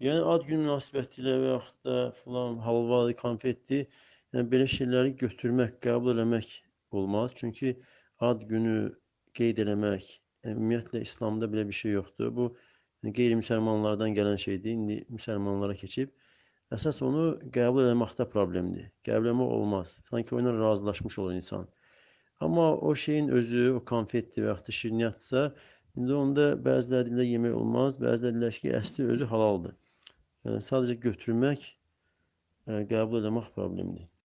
Yəni ad günü münasibətilə və yaxud da filan halvadır, konfetdir, yəni belə şeyləri götürmək, qəbul eləmək olmaz. Çünki ad günü qeyd eləmək, ümumiyyətlə İslamda belə bir şey yoxdur. Bu qeyri-müsəlmanlardan gələn şeydir. İndi müsəlmanlara keçib. Əsas onu qəbul eləməkdə problemdir. Qəbul eləmək olmaz. Sanki o ilə razılaşmış olur insan. Amma o şeyin özü, o konfetdir və yaxud da şirniyyatsa, indi onda bəziləri deyirlər yemək olmaz, bəziləri deyirlər ki, əsli özü halaldır. Yəni sadəcə götürmək, qəbul eləmək problemdir.